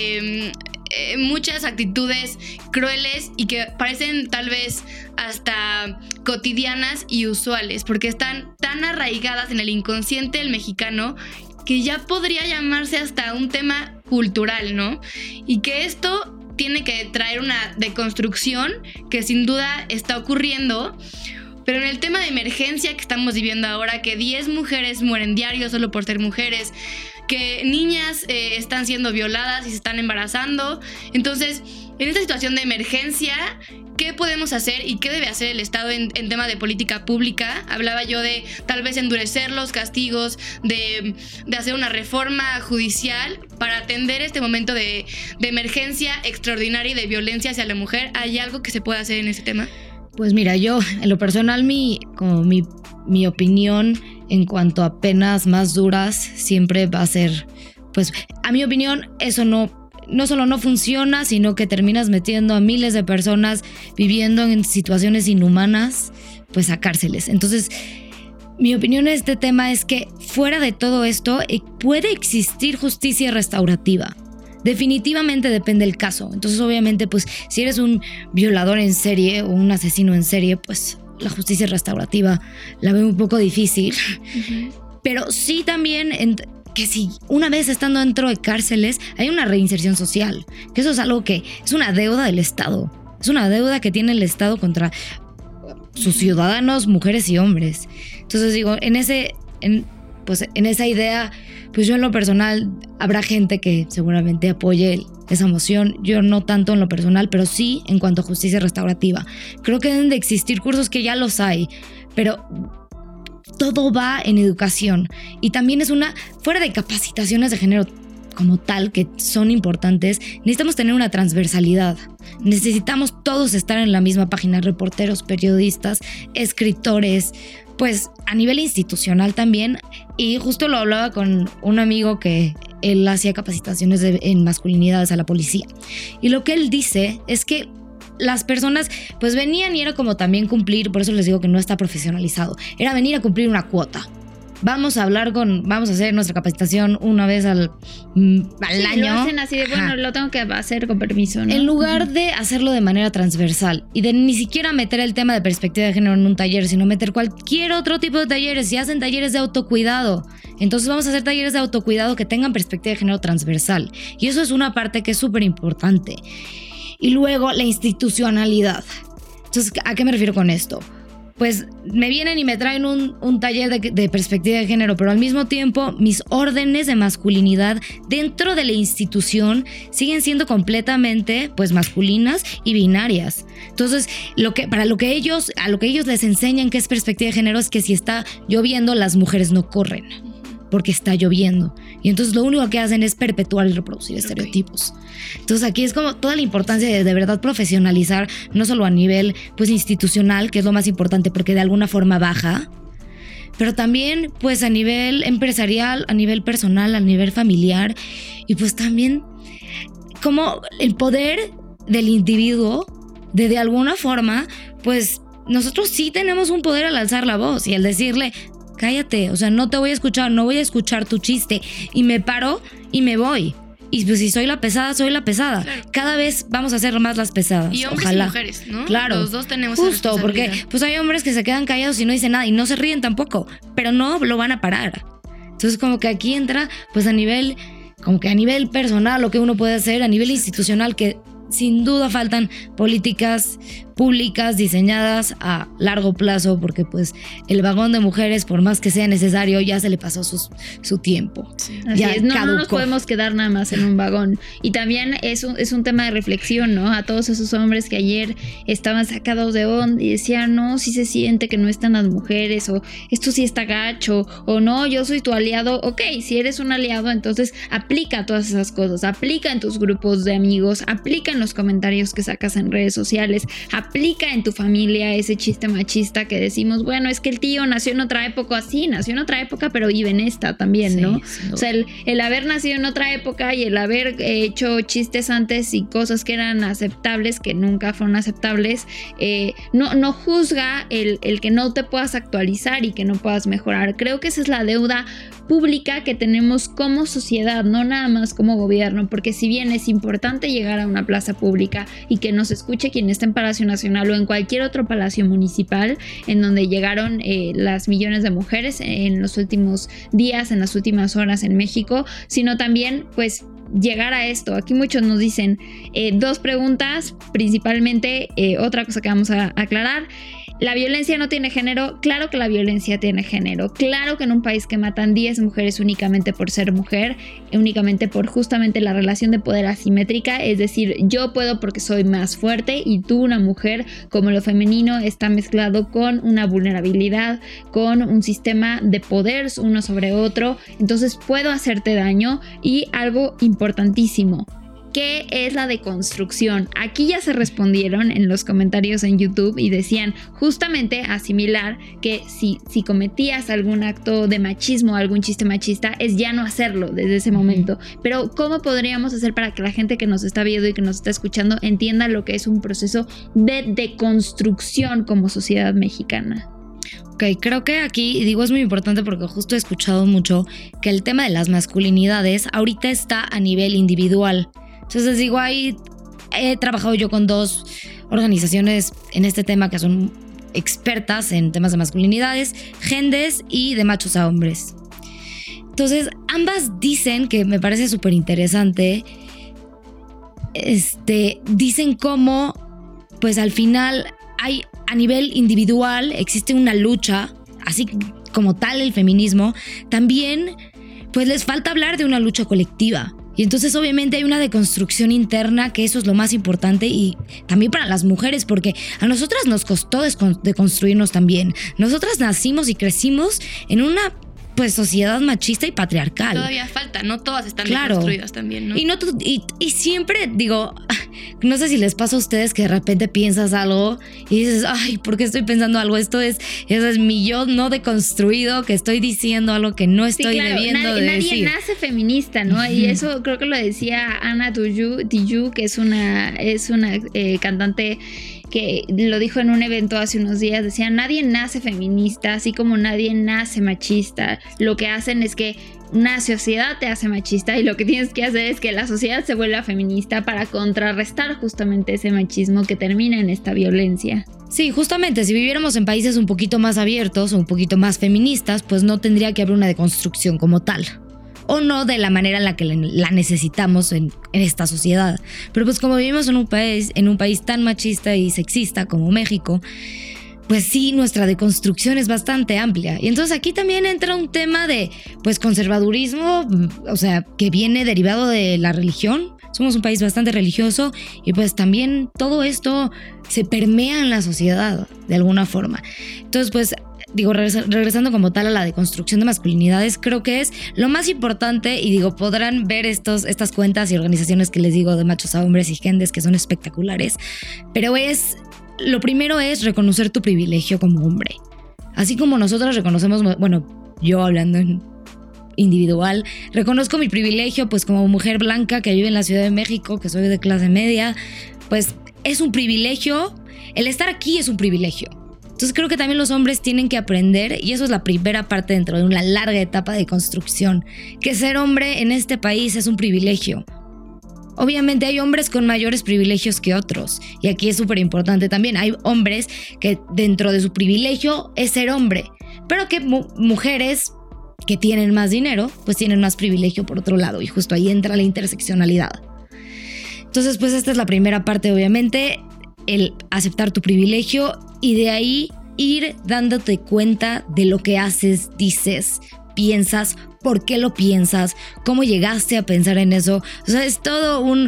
muchas actitudes crueles y que parecen tal vez hasta cotidianas y usuales, porque están tan arraigadas en el inconsciente del mexicano que ya podría llamarse hasta un tema cultural, ¿no? Y que esto tiene que traer una deconstrucción que sin duda está ocurriendo. Pero en el tema de emergencia que estamos viviendo ahora, que 10 mujeres mueren diario solo por ser mujeres, que niñas están siendo violadas y se están embarazando. Entonces, en esta situación de emergencia, ¿qué podemos hacer y qué debe hacer el Estado en tema de política pública? Hablaba yo de tal vez endurecer los castigos, de hacer una reforma judicial para atender este momento de emergencia extraordinaria y de violencia hacia la mujer. ¿Hay algo que se pueda hacer en este tema? Pues mira, yo en lo personal mi opinión en cuanto a penas más duras siempre va a ser, pues a mi opinión eso no solo no funciona, sino que terminas metiendo a miles de personas viviendo en situaciones inhumanas, pues a cárceles. Entonces, mi opinión en este tema es que fuera de todo esto puede existir justicia restaurativa. Definitivamente depende del caso. Entonces, obviamente, pues si eres un violador en serie o un asesino en serie, pues la justicia restaurativa la veo un poco difícil. Uh-huh. Pero sí también que si una vez estando dentro de cárceles hay una reinserción social, que eso es algo que es una deuda del Estado. Es una deuda que tiene el Estado contra sus ciudadanos, mujeres y hombres. Entonces digo, en esa idea, pues yo en lo personal habrá gente que seguramente apoye esa moción. Yo no tanto en lo personal, pero sí en cuanto a justicia restaurativa. Creo que deben de existir cursos, que ya los hay, pero todo va en educación. Y también fuera de capacitaciones de género como tal, que son importantes, necesitamos tener una transversalidad. Necesitamos todos estar en la misma página, reporteros, periodistas, escritores, pues a nivel institucional también. Y justo lo hablaba con un amigo que él hacía capacitaciones en masculinidades a la policía. Y lo que él dice es que las personas pues venían y era como también cumplir, por eso les digo que no está profesionalizado, era venir a cumplir una cuota. Vamos a hacer nuestra capacitación una vez al año. Lo hacen así de, bueno, lo tengo que hacer con permiso, ¿no? En lugar de hacerlo de manera transversal y de ni siquiera meter el tema de perspectiva de género en un taller, sino meter cualquier otro tipo de talleres. Si hacen talleres de autocuidado, entonces vamos a hacer talleres de autocuidado que tengan perspectiva de género transversal. Y eso es una parte que es súper importante. Y luego la institucionalidad. Entonces, ¿a qué me refiero con esto? Pues me vienen y me traen un taller de perspectiva de género, pero al mismo tiempo mis órdenes de masculinidad dentro de la institución siguen siendo completamente pues masculinas y binarias. Entonces, a lo que ellos les enseñan que es perspectiva de género es que si está lloviendo, las mujeres no corren porque está lloviendo. Y entonces lo único que hacen es perpetuar y reproducir estereotipos. Entonces aquí es como toda la importancia de verdad profesionalizar, no solo a nivel pues institucional, que es lo más importante porque de alguna forma baja, pero también pues a nivel empresarial, a nivel personal, a nivel familiar, y pues también como el poder del individuo de alguna forma, pues nosotros sí tenemos un poder al alzar la voz y al decirle: cállate, o sea, no te voy a escuchar, no voy a escuchar tu chiste, y me paro y me voy. Y pues si soy la pesada, soy la pesada. Claro. Cada vez vamos a ser más las pesadas. Y hombres ojalá. Y mujeres, ¿no? Claro. Los dos tenemos justo, porque pues hay hombres que se quedan callados y no dicen nada y no se ríen tampoco, pero no lo van a parar. Entonces como que aquí entra pues a nivel personal lo que uno puede hacer, a nivel institucional, que sin duda faltan políticas públicas diseñadas a largo plazo, porque pues el vagón de mujeres, por más que sea necesario, ya se le pasó su tiempo. Sí. Así es, no nos podemos quedar nada más en un vagón. Y también es un tema de reflexión, ¿no? A todos esos hombres que ayer estaban sacados de onda y decían: no, sí se siente que no están las mujeres, o esto sí está gacho, o no, yo soy tu aliado. Ok, si eres un aliado, entonces aplica todas esas cosas, aplica en tus grupos de amigos, aplica en los comentarios que sacas en redes sociales, aplica en tu familia ese chiste machista que decimos: bueno, es que el tío nació en otra época. Sí, nació en otra época, pero vive en esta también, ¿no? O sea, el haber nacido en otra época y el haber hecho chistes antes y cosas que eran aceptables, que nunca fueron aceptables, no juzga el que no te puedas actualizar y que no puedas mejorar. Creo que esa es la deuda pública que tenemos como sociedad, no nada más como gobierno, porque si bien es importante llegar a una plaza pública y que nos escuche quien está en Palacio Nacional o en cualquier otro palacio municipal en donde llegaron las millones de mujeres en los últimos días, en las últimas horas en México, sino también pues llegar a esto. Aquí muchos nos dicen 2 preguntas, principalmente otra cosa que vamos a aclarar: ¿la violencia no tiene género? Claro que la violencia tiene género. Claro que en un país que matan 10 mujeres únicamente por ser mujer, únicamente por justamente la relación de poder asimétrica, es decir, yo puedo porque soy más fuerte y tú, una mujer, como lo femenino está mezclado con una vulnerabilidad, con un sistema de poder uno sobre otro, entonces puedo hacerte daño. Y algo importantísimo: ¿qué es la deconstrucción? Aquí ya se respondieron en los comentarios en YouTube y decían justamente asimilar que si cometías algún acto de machismo, algún chiste machista, es ya no hacerlo desde ese momento. Pero ¿cómo podríamos hacer para que la gente que nos está viendo y que nos está escuchando entienda lo que es un proceso de deconstrucción como sociedad mexicana? Ok, creo que aquí, es muy importante porque justo he escuchado mucho que el tema de las masculinidades ahorita está a nivel individual. Entonces ahí he trabajado yo con 2 organizaciones en este tema que son expertas en temas de masculinidades, Gendes y de machos a hombres. Entonces ambas dicen, que me parece súper interesante, dicen cómo pues al final hay a nivel individual existe una lucha, así como tal el feminismo, también pues les falta hablar de una lucha colectiva. Y entonces obviamente hay una deconstrucción interna, que eso es lo más importante, y también para las mujeres, porque a nosotras nos costó deconstruirnos también. Nosotras nacimos y crecimos en una pues sociedad machista y patriarcal. Todavía falta, no todas están deconstruidas también, ¿no? Y siempre no sé si les pasa a ustedes que de repente piensas algo y dices: ay, ¿por qué estoy pensando algo? Eso es mi yo no deconstruido, que estoy diciendo algo que no estoy debiendo de decir. Nadie nace feminista, ¿no? Y eso creo que lo decía Ana Tijoux, que es una cantante que lo dijo en un evento hace unos días. Decía: nadie nace feminista, así como nadie nace machista. Lo que hacen es que una sociedad te hace machista, y lo que tienes que hacer es que la sociedad se vuelva feminista para contrarrestar justamente ese machismo que termina en esta violencia. Sí, justamente, si viviéramos en países un poquito más abiertos o un poquito más feministas, pues no tendría que haber una deconstrucción como tal. o no de la manera en la que la necesitamos en esta sociedad. Pero pues como vivimos en un país tan machista y sexista como México, pues sí, nuestra deconstrucción es bastante amplia. Y entonces aquí también entra un tema de pues conservadurismo, o sea, que viene derivado de la religión. Somos un país bastante religioso y pues también todo esto se permea en la sociedad de alguna forma. Entonces pues digo, regresando como tal a la deconstrucción de masculinidades, creo que es lo más importante. Y digo, podrán ver estas cuentas y organizaciones que les digo de machos a hombres y gendes que son espectaculares, pero lo primero es reconocer tu privilegio como hombre. Así como nosotros reconocemos, bueno, yo hablando en individual, reconozco mi privilegio pues como mujer blanca que vive en la Ciudad de México, que soy de clase media, pues es un privilegio, el estar aquí es un privilegio. Entonces creo que también los hombres tienen que aprender, y eso es la primera parte dentro de una larga etapa de construcción, que ser hombre en este país es un privilegio. Obviamente hay hombres con mayores privilegios que otros, y aquí es súper importante también, hay hombres que dentro de su privilegio es ser hombre, pero que mujeres que tienen más dinero, pues tienen más privilegio por otro lado, y justo ahí entra la interseccionalidad. Entonces, pues esta es la primera parte, obviamente, el aceptar tu privilegio, y de ahí ir dándote cuenta de lo que haces, dices, piensas, por qué lo piensas, cómo llegaste a pensar en eso. O sea, es todo un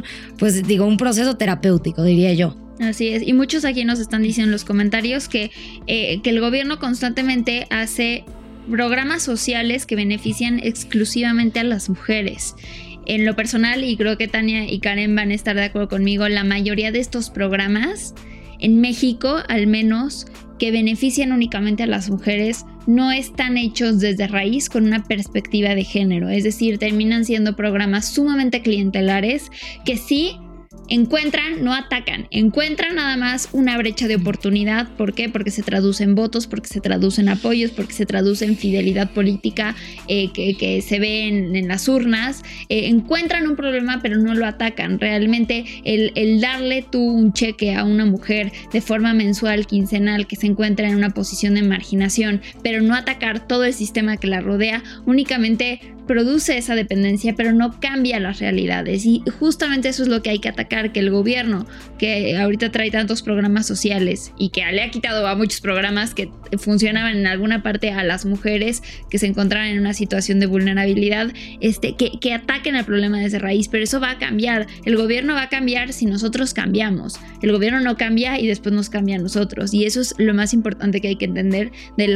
proceso terapéutico, diría yo. Así es, y muchos aquí nos están diciendo en los comentarios que el gobierno constantemente hace programas sociales que benefician exclusivamente a las mujeres. En lo personal, y creo que Tania y Karen van a estar de acuerdo conmigo, la mayoría de estos programas, en México al menos, que benefician únicamente a las mujeres, no están hechos desde raíz con una perspectiva de género. Es decir, terminan siendo programas sumamente clientelares que sí encuentran, no atacan, encuentran nada más una brecha de oportunidad. ¿Por qué? Porque se traduce en votos, porque se traduce en apoyos, porque se traduce en fidelidad política que se ve en las urnas. Encuentran un problema pero no lo atacan. Realmente el darle tú un cheque a una mujer de forma mensual, quincenal, que se encuentra en una posición de marginación, pero no atacar todo el sistema que la rodea, únicamente produce esa dependencia, pero no cambia las realidades. Y justamente eso es lo que hay que atacar, que el gobierno, que ahorita trae tantos programas sociales y que le ha quitado a muchos programas que funcionaban en alguna parte a las mujeres que se encontraban en una situación de vulnerabilidad, que ataquen el problema desde raíz. Pero eso va a cambiar. El gobierno va a cambiar si nosotros cambiamos. El gobierno no cambia y después nos cambia a nosotros. Y eso es lo más importante que hay que entender de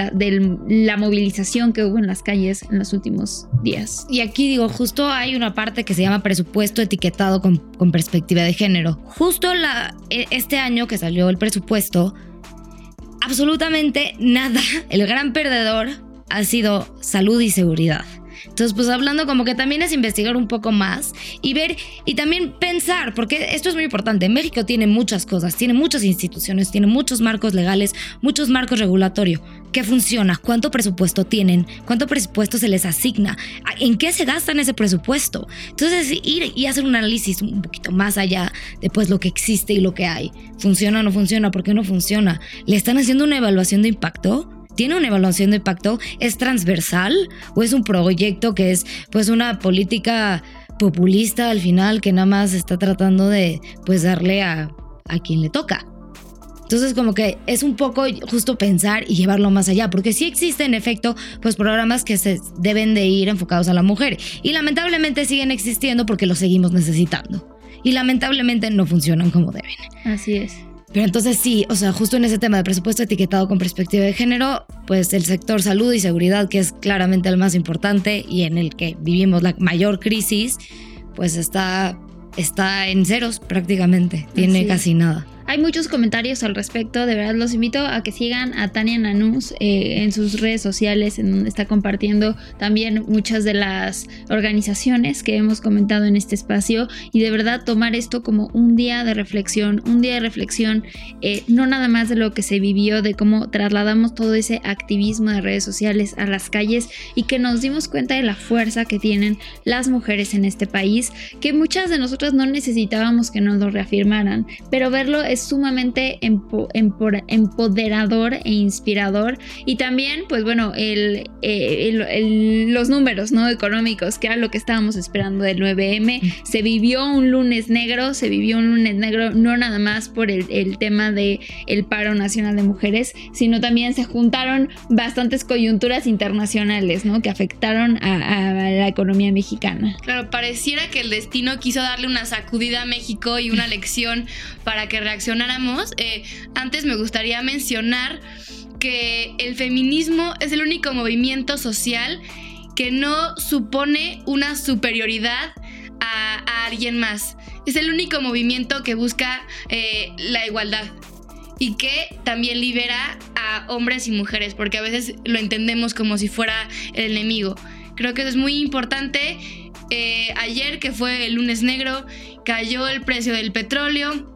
la movilización que hubo en las calles en los últimos días. Y aquí digo, justo hay una parte que se llama presupuesto etiquetado con perspectiva de género. Justo este año que salió el presupuesto, absolutamente nada, el gran perdedor ha sido salud y seguridad. Entonces, pues hablando como que también es investigar un poco más y ver y también pensar, porque esto es muy importante. México tiene muchas cosas, tiene muchas instituciones, tiene muchos marcos legales, muchos marcos regulatorios. ¿Qué funciona? ¿Cuánto presupuesto tienen? ¿Cuánto presupuesto se les asigna? ¿En qué se gastan ese presupuesto? Entonces, ir y hacer un análisis un poquito más allá de pues lo que existe y lo que hay. ¿Funciona o no funciona? ¿Por qué no funciona? ¿Le están haciendo una evaluación de impacto? ¿Tiene una evaluación de impacto? ¿Es transversal? ¿O es un proyecto que es pues una política populista al final que nada más está tratando de pues darle a quien le toca? Entonces como que es un poco justo pensar y llevarlo más allá, porque sí existen en efecto pues programas que se deben de ir enfocados a la mujer y lamentablemente siguen existiendo porque los seguimos necesitando y lamentablemente no funcionan como deben. Así es. Pero entonces sí, o sea, justo en ese tema de presupuesto etiquetado con perspectiva de género, pues el sector salud y seguridad, que es claramente el más importante y en el que vivimos la mayor crisis, pues está en ceros prácticamente, tiene casi nada. Hay muchos comentarios al respecto, de verdad los invito a que sigan a Tania Nanús en sus redes sociales, en donde está compartiendo también muchas de las organizaciones que hemos comentado en este espacio, y de verdad tomar esto como un día de reflexión, no nada más de lo que se vivió, de cómo trasladamos todo ese activismo de redes sociales a las calles y que nos dimos cuenta de la fuerza que tienen las mujeres en este país, que muchas de nosotras no necesitábamos que nos lo reafirmaran, pero verlo es es sumamente empoderador e inspirador. Y también, pues bueno, los números, ¿no?, económicos, que era lo que estábamos esperando del 9M. Se vivió un lunes negro no nada más por el tema del paro nacional de mujeres, sino también se juntaron bastantes coyunturas internacionales, ¿no?, que afectaron a la economía mexicana. Claro, pareciera que el destino quiso darle una sacudida a México y una lección para que reaccionáramos. Antes me gustaría mencionar que el feminismo es el único movimiento social que no supone una superioridad a alguien más. Es el único movimiento que busca la igualdad y que también libera a hombres y mujeres, porque a veces lo entendemos como si fuera el enemigo. Creo que eso es muy importante. Ayer, que fue el lunes negro, cayó el precio del petróleo,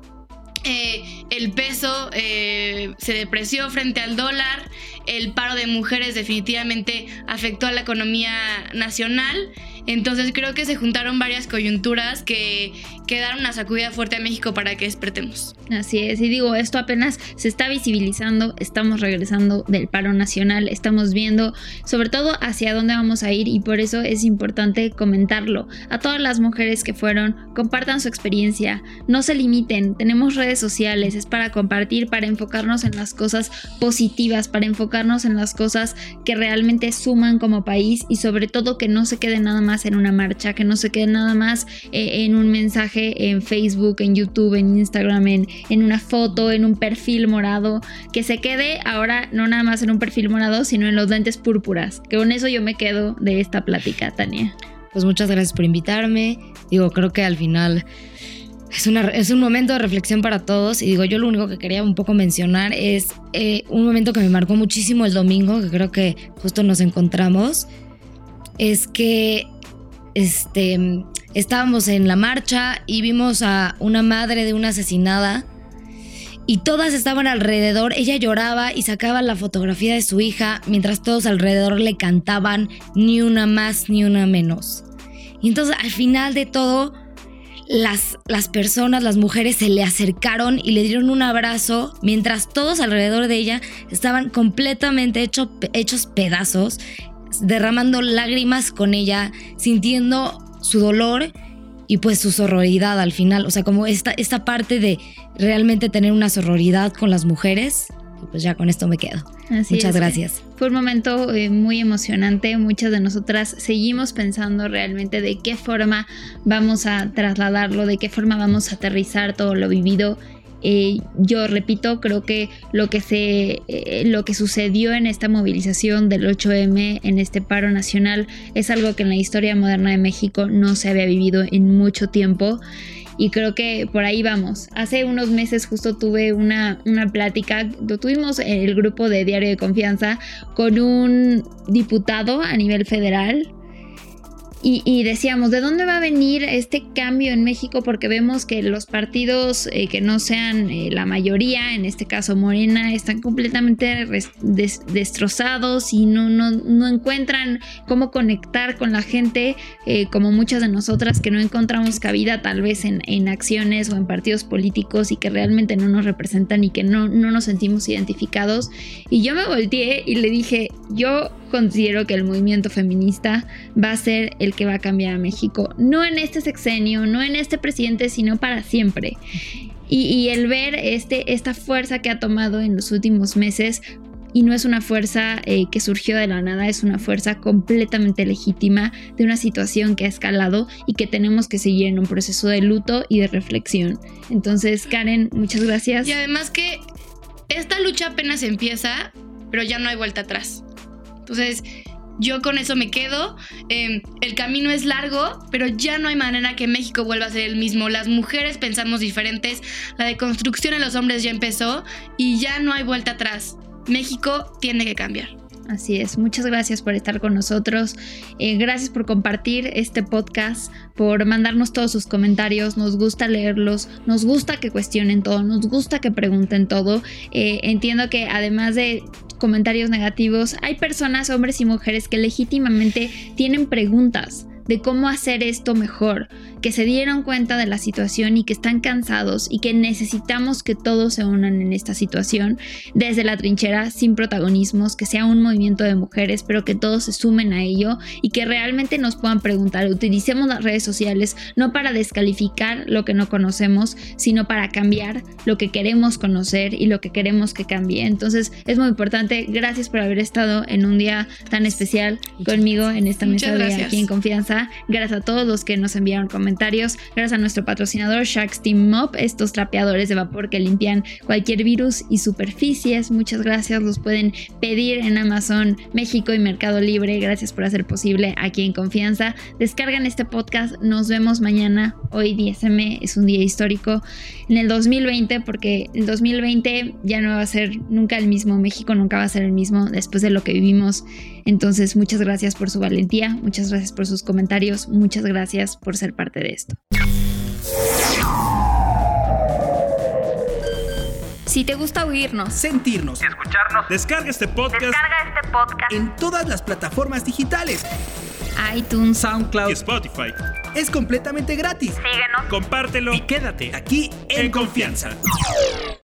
el peso se depreció frente al dólar, el paro de mujeres definitivamente afectó a la economía nacional. Entonces creo que se juntaron varias coyunturas que daron una sacudida fuerte a México para que despertemos. Así es, y digo, esto apenas se está visibilizando, estamos regresando del paro nacional, estamos viendo sobre todo hacia dónde vamos a ir, y por eso es importante comentarlo. A todas las mujeres que fueron, compartan su experiencia, no se limiten, tenemos redes sociales, es para compartir, para enfocarnos en las cosas positivas, para enfocarnos en las cosas que realmente suman como país, y sobre todo que no se quede nada más en una marcha, que no se quede nada más en un mensaje en Facebook, en YouTube, en Instagram, en una foto, en un perfil morado, que se quede ahora no nada más en un perfil morado, sino en los lentes púrpuras, que con eso yo me quedo de esta plática, Tania. Pues muchas gracias por invitarme. Digo, creo que al final es un momento de reflexión para todos, y digo, yo lo único que quería un poco mencionar es un momento que me marcó muchísimo el domingo, que creo que justo nos encontramos, es que estábamos en la marcha y vimos a una madre de una asesinada y todas estaban alrededor. Ella lloraba y sacaba la fotografía de su hija mientras todos alrededor le cantaban ni una más ni una menos. Y entonces al final de todo las personas, las mujeres se le acercaron y le dieron un abrazo mientras todos alrededor de ella estaban completamente hechos pedazos, derramando lágrimas con ella, sintiendo su dolor y pues su sororidad al final. O sea, como esta parte de realmente tener una sororidad con las mujeres. Y pues ya con esto me quedo. Muchas gracias. Fue un momento muy emocionante. Muchas de nosotras seguimos pensando realmente de qué forma vamos a trasladarlo, de qué forma vamos a aterrizar todo lo vivido. Yo repito, creo que lo que sucedió en esta movilización del 8M, en este paro nacional, es algo que en la historia moderna de México no se había vivido en mucho tiempo. Y creo que por ahí vamos. Hace unos meses justo tuve una plática, lo tuvimos en el grupo de Diario de Confianza con un diputado a nivel federal. Y decíamos, ¿de dónde va a venir este cambio en México? Porque vemos que los partidos que no sean la mayoría, en este caso Morena, están completamente destrozados y no encuentran cómo conectar con la gente, como muchas de nosotras que no encontramos cabida tal vez en acciones o en partidos políticos y que realmente no nos representan y que no nos sentimos identificados. Y yo me volteé y le dije, yo considero que el movimiento feminista va a ser el que va a cambiar a México, no en este sexenio, no en este presidente, sino para siempre. Y el ver esta fuerza que ha tomado en los últimos meses, y no es una fuerza que surgió de la nada, es una fuerza completamente legítima de una situación que ha escalado y que tenemos que seguir en un proceso de luto y de reflexión. Entonces, Karen, muchas gracias. Y además que esta lucha apenas empieza, pero ya no hay vuelta atrás. Entonces, yo con eso me quedo. El camino es largo, pero ya no hay manera que México vuelva a ser el mismo. Las mujeres pensamos diferentes, la deconstrucción en los hombres ya empezó y ya no hay vuelta atrás. México tiene que cambiar. Así es, muchas gracias por estar con nosotros, gracias por compartir este podcast, por mandarnos todos sus comentarios, nos gusta leerlos, nos gusta que cuestionen todo, nos gusta que pregunten todo. Entiendo que además de comentarios negativos, hay personas, hombres y mujeres, que legítimamente tienen preguntas de cómo hacer esto mejor, que se dieron cuenta de la situación y que están cansados y que necesitamos que todos se unan en esta situación desde la trinchera, sin protagonismos, que sea un movimiento de mujeres, pero que todos se sumen a ello y que realmente nos puedan preguntar. Utilicemos las redes sociales no para descalificar lo que no conocemos, sino para cambiar lo que queremos conocer y lo que queremos que cambie. Entonces es muy importante. Gracias por haber estado en un día tan especial conmigo en esta mesa de Aquí en Confianza. Gracias a todos los que nos enviaron comentarios. Gracias a nuestro patrocinador Shark Steam Mop, estos trapeadores de vapor que limpian cualquier virus y superficies. Muchas gracias. Los pueden pedir en Amazon México y Mercado Libre. Gracias por hacer posible Aquí en Confianza. Descargan este podcast. Nos vemos mañana. Hoy 10M es un día histórico en el 2020, porque el 2020 ya no va a ser nunca el mismo. México nunca va a ser el mismo después de lo que vivimos. Entonces, muchas gracias por su valentía, muchas gracias por sus comentarios, muchas gracias por ser parte de esto. Si te gusta oírnos, Sentirnos Escucharnos. Descarga este podcast Descarga este podcast en todas las plataformas digitales. iTunes, y SoundCloud Spotify. es completamente gratis. Síguenos. Compártelo Y quédate aquí en confianza.